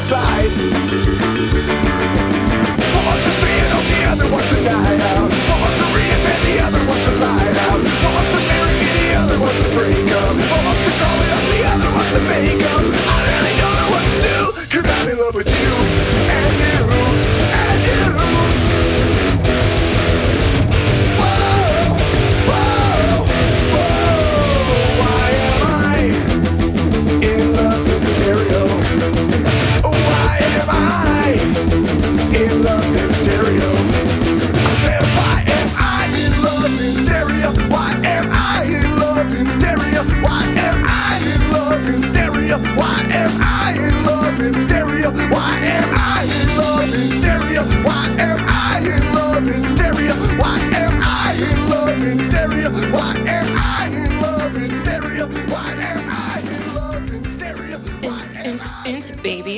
slide. One wants to see it on the other wants a night out. One wants to reinvent, the other wants to light out. One wants to marry me, the other wants to break up. One wants to call it up, the other wants to make up. I really don't know what to do, 'cause I'm in love with you and you and you. Whoa, whoa, whoa. Why am I in love in stereo? Why am I in love in stereo? I said, why am I in love in stereo? Why am I in love in stereo? Why am I in love in stereo? Why am I in love in stereo? Why am I in love in stereo? Why am I in love in stereo? Why am I in love in stereo? Why am I in love in stereo? Why am I in love in stereo? Into baby.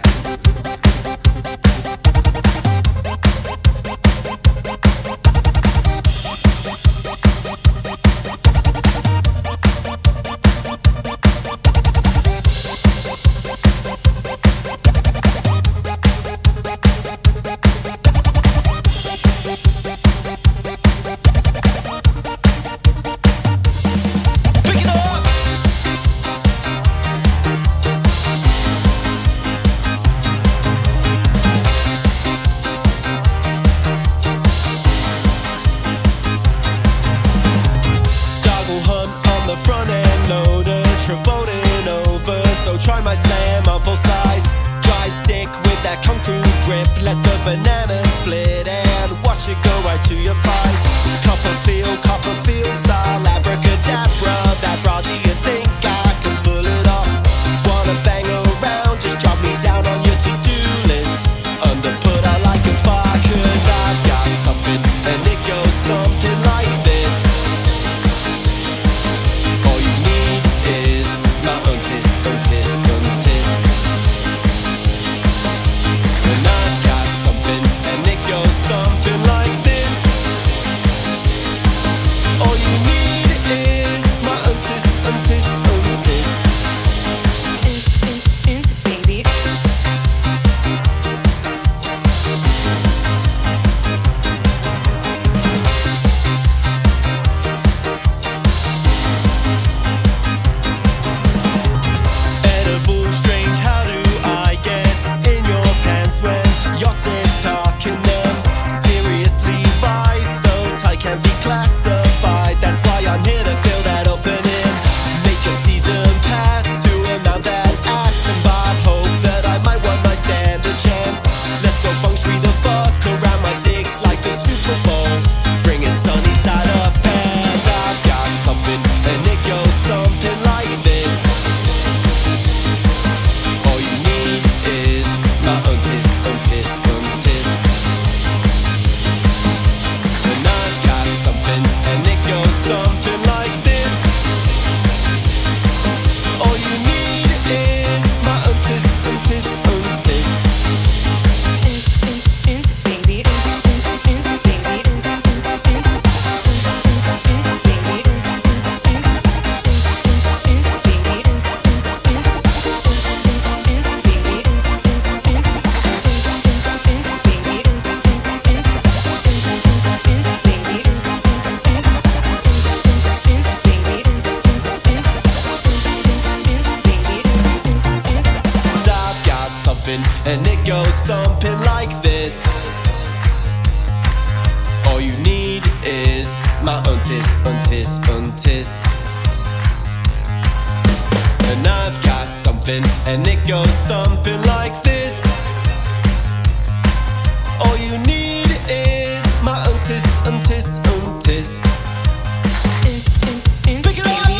Try my slam on full size. Drive stick with that kung fu grip. Let the banana split and watch it go right to your thighs. Copperfield style abracadabra. That bra, do you think I can pull it off? Wanna bang around? Just drop me down on your to-do list. Under put I like a fire, 'cause I've got something and it goes thumping like this. All you need is my untis. And I've got something and it goes thumping like this. All you need is my untis. Into baby. Edible strange, how do I get in your pants when you're talking them? Seriously, vice so tight can be classified. That's why I'm here to fill that opening. Make a season pass to amount that ass and Bob. Hope that I might one night stand a chance. Let's go feng shui the fuck around my dicks like the Super Bowl. Bring it sunny side up and I've got something and it goes thumping like this. All you need is my untis. And I've got something and it goes thumping like this. All you need is my untis. Into baby. Into baby. I've got something and it goes thumping like this. All you need is my untis. And I've got something and it goes thumping like this. All you need is my untis. Pick it up!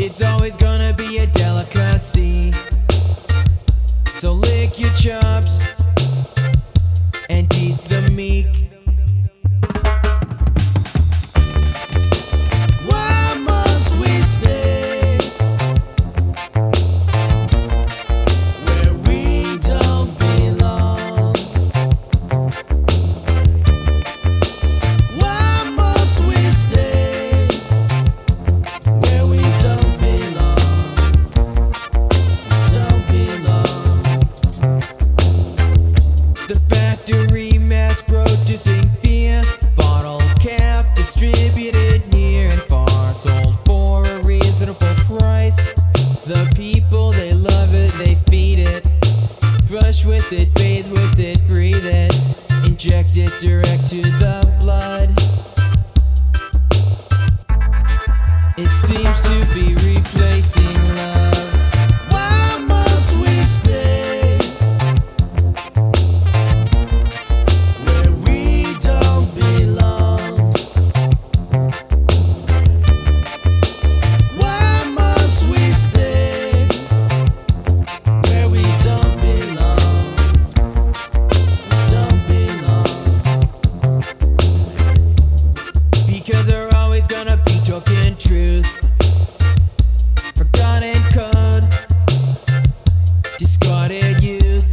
It's always gonna be a delicacy. So lick your chops and eat the meek. Why must we stay where we don't belong? Why must we stay where we don't belong? Don't belong. The factory mass producing beer, bottle cap distributed near and far, sold for a reasonable price. The people, they love it, they feed it, brush with it, bathe with it, breathe it, inject it direct to the blood. It seems to be replacing love. Why must we stay where we don't belong? Why must we stay where we don't belong? Don't belong. Because they're always gonna be talking truth, forgotten code, discarded youth.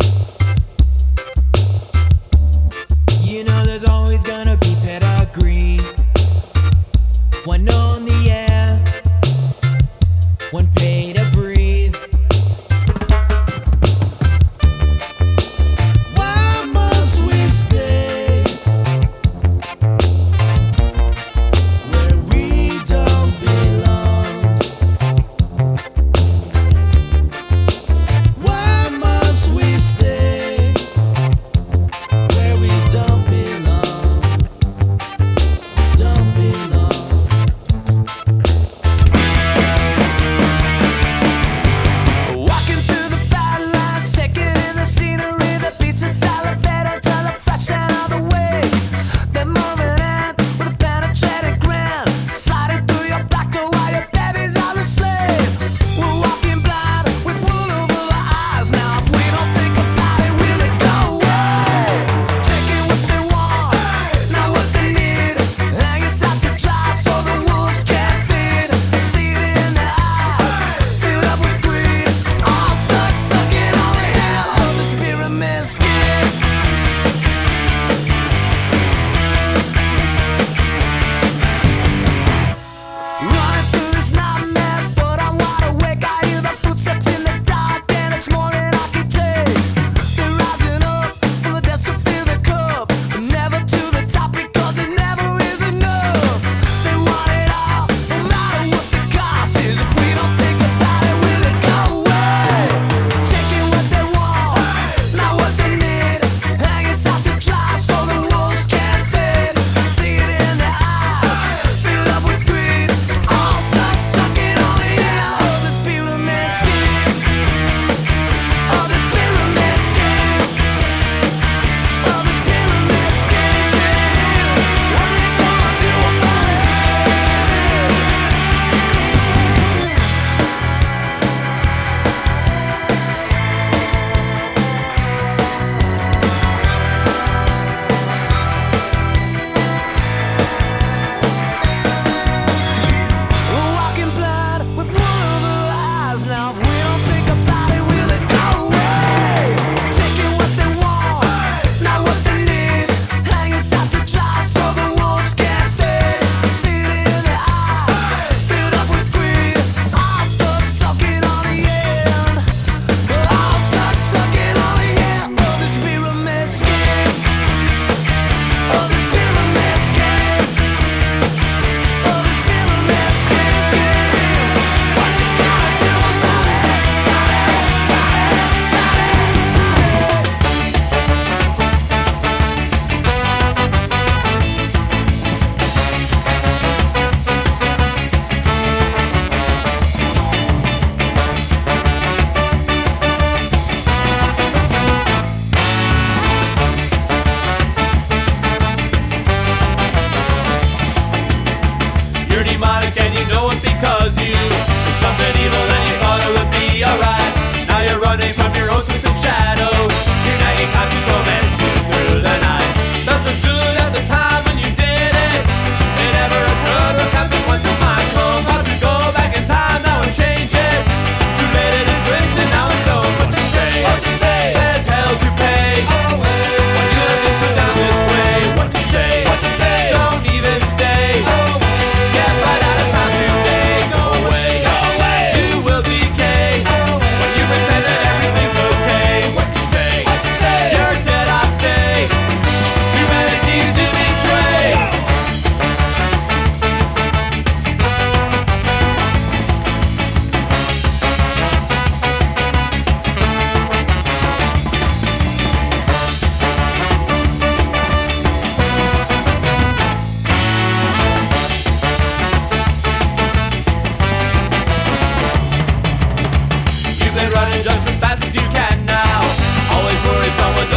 You know there's always gonna be pedigree. One on the air, one pay to breathe. Why must we stay where we don't belong? Why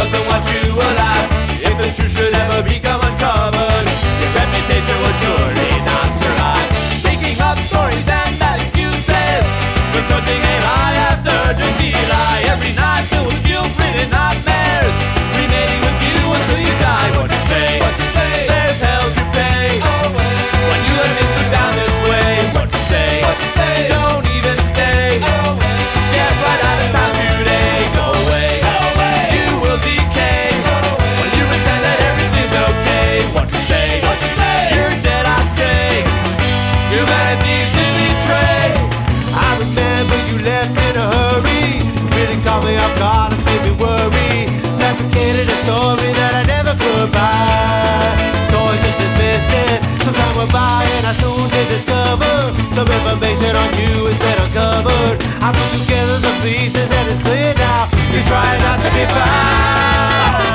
doesn't want you alive. If this truth should ever become uncovered, your reputation will surely not survive. Making up stories and bad excuses, constructing a lie after dirty lie. Every night filled with guilt-ridden nightmares, remaining with you until you die. What you say? What you say? There's hell to pay. When you let things go down this way. What you say? What you say? Don't even stay. Get right out of town today. Go away. You will decay when you pretend that everything's okay. What you say? What you say? You're dead, I say. Humanity did betray. I remember you left in a hurry. Really caught me off guard and made me worry. Fabricated a story that I never could buy. So I just dismissed it. Some time went by and I soon did discover some information on you has been uncovered. I put together the pieces and it's clear now. You're trying not to be found.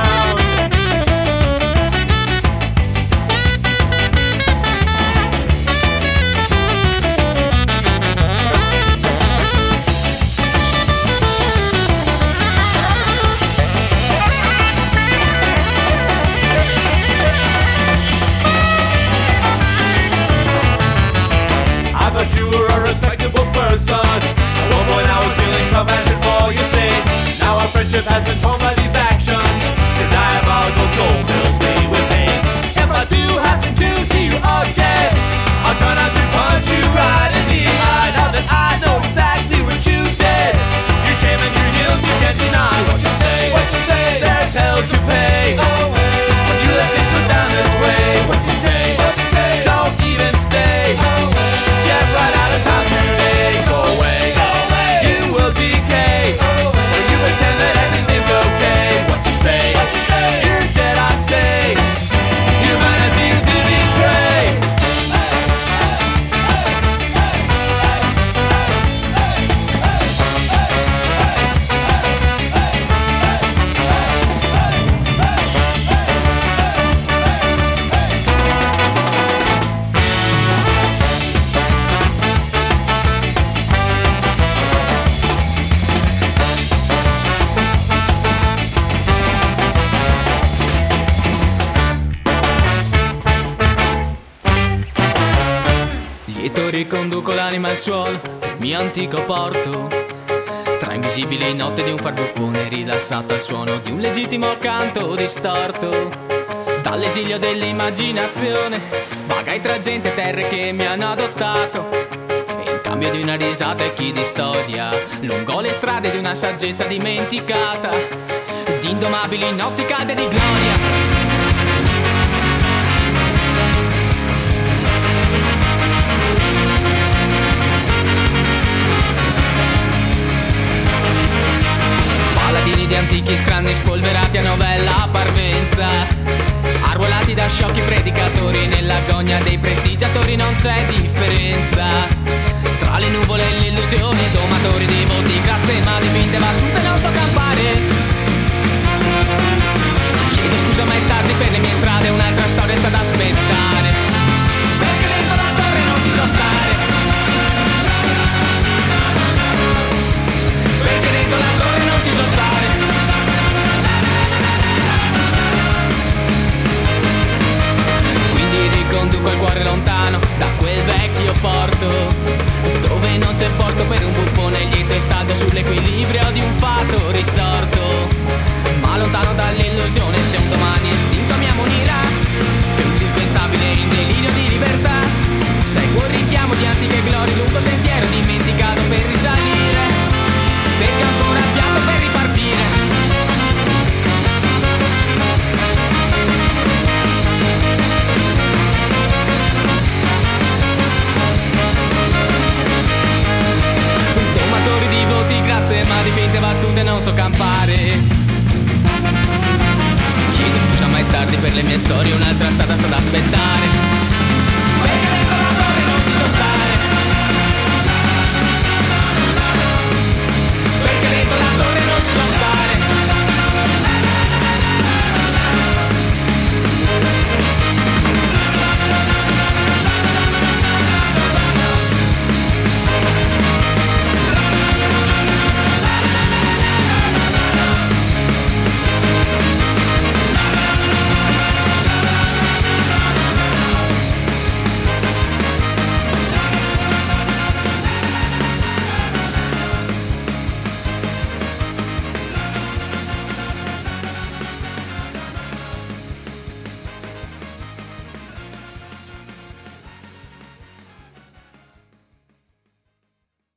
You were a respectable person. At one point I was feeling compassion for your sake. Now our friendship has been torn by these actions. Your diabolical soul fills me with pain. If I do happen to see you again, I'll try not to punch you right in the eye. Now that I know exactly what you did, your shame and your guilt you can't deny. What you say? What you say? There's hell to pay. When you let things go down this way. What you say? What you say? Don't even stay. Get right out of town today. Go away. You will decay when you pretend that everything's okay. What you say? What you say? You're dead, I say. Humanity did betray. Riconduco l'anima al suolo del mio antico porto. Tra invisibili notte di un farbuffone rilassato al suono di un legittimo canto distorto. Dall'esilio dell'immaginazione vagai tra gente e terre che mi hanno adottato. E in cambio di una risata e chi di storia lungo le strade di una saggezza dimenticata. Di indomabili notti calde di gloria. Paladini di antichi scranni spolverati a novella parvenza, arruolati da sciocchi predicatori, nell'agonia dei prestigiatori non c'è differenza. Tra le nuvole e l'illusione, domatori di voti, grazie ma dipinte battute non so campare. Chiedo scusa ma è tardi per le mie strade, un'altra storia sta ad aspettare. Perché dentro la torre non ci so stare. Perché dentro la torre non ci so stare. Quindi riconduco il cuore lontano da quel vecchio porto, dove non c'è posto per un buffone lieto e saldo sull'equilibrio di un fato risorto. Ma lontano dall'illusione, se un domani estinto mi ammonirà, che un circo instabile in delirio di libertà. Seguo il richiamo di antiche glorie, lungo sentiero dimenticato per risalire, perché ho ancora fiato per ripartire. Domatori di voti, grazie ma di finte battute non so campare. Chiedo scusa ma è tardi per le mie storie, un'altra strada sta da